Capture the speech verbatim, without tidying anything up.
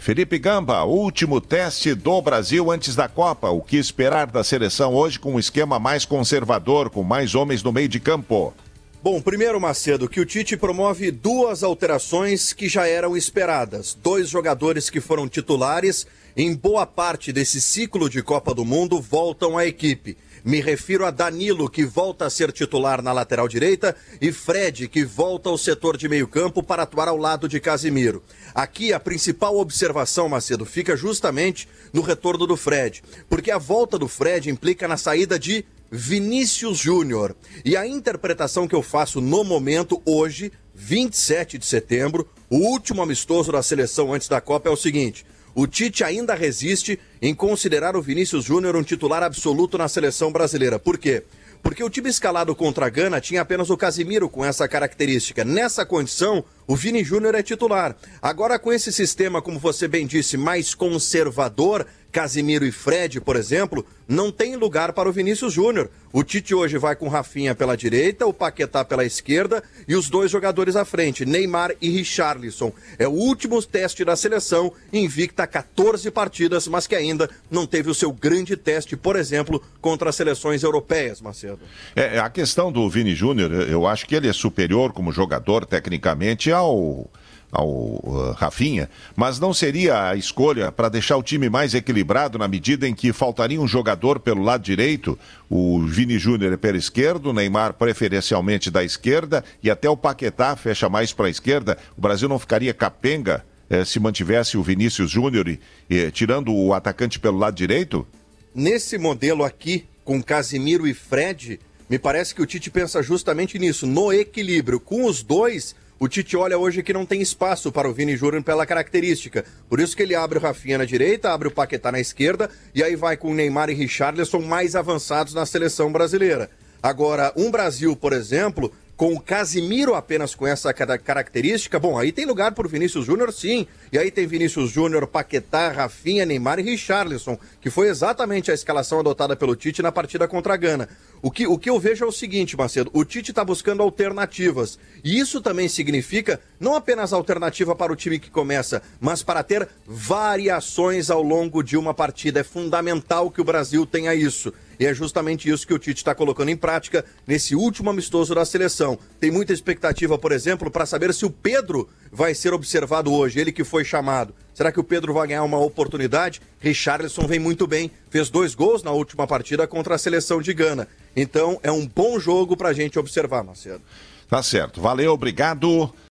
Felipe Gamba, último teste do Brasil antes da Copa. O que esperar da seleção hoje com um esquema mais conservador, com mais homens no meio de campo? Bom, primeiro, Macedo, que o Tite promove duas alterações que já eram esperadas. Dois jogadores que foram titulares em boa parte desse ciclo de Copa do Mundo voltam à equipe. Me refiro a Danilo, que volta a ser titular na lateral direita, e Fred, que volta ao setor de meio campo para atuar ao lado de Casimiro. Aqui a principal observação, Macedo, fica justamente no retorno do Fred, porque a volta do Fred implica na saída de Vinícius Júnior. E a interpretação que eu faço no momento, hoje, vinte e sete de setembro, o último amistoso da seleção antes da Copa, é o seguinte: o Tite ainda resiste em considerar o Vinícius Júnior um titular absoluto na seleção brasileira. Por quê? Porque o time escalado contra a Gana tinha apenas o Casimiro com essa característica. Nessa condição, o Vini Júnior é titular. Agora, com esse sistema, como você bem disse, mais conservador, Casimiro e Fred, por exemplo, não tem lugar para o Vinícius Júnior. O Tite hoje vai com Rafinha pela direita, o Paquetá pela esquerda e os dois jogadores à frente, Neymar e Richarlison. É o último teste da seleção, invicta quatorze partidas, mas que ainda não teve o seu grande teste, por exemplo, contra as seleções europeias, Macedo. É, a questão do Vini Júnior, eu acho que ele é superior como jogador, tecnicamente, ao... ao uh, Rafinha, mas não seria a escolha para deixar o time mais equilibrado na medida em que faltaria um jogador pelo lado direito, o Vini Júnior pela esquerda, o Neymar preferencialmente da esquerda e até o Paquetá fecha mais para a esquerda. O Brasil não ficaria capenga eh, se mantivesse o Vinícius Júnior e, e, tirando o atacante pelo lado direito? Nesse modelo aqui, com Casimiro e Fred, me parece que o Tite pensa justamente nisso, no equilíbrio. Com os dois, o Tite olha hoje que não tem espaço para o Vini Júnior pela característica. Por isso que ele abre o Rafinha na direita, abre o Paquetá na esquerda e aí vai com o Neymar e Richarlison mais avançados na seleção brasileira. Agora, um Brasil, por exemplo, com o Casimiro apenas com essa característica, bom, aí tem lugar para o Vinícius Júnior, sim. E aí tem Vinícius Júnior, Paquetá, Rafinha, Neymar e Richarlison, que foi exatamente a escalação adotada pelo Tite na partida contra a Gana. O que, o que eu vejo é o seguinte, Macedo, o Tite está buscando alternativas. E isso também significa não apenas alternativa para o time que começa, mas para ter variações ao longo de uma partida. É fundamental que o Brasil tenha isso. E é justamente isso que o Tite está colocando em prática nesse último amistoso da seleção. Tem muita expectativa, por exemplo, para saber se o Pedro vai ser observado hoje, ele que foi chamado. Será que o Pedro vai ganhar uma oportunidade? Richarlison vem muito bem, fez dois gols na última partida contra a seleção de Gana. Então é um bom jogo para a gente observar, Marcelo. Tá certo, valeu, obrigado.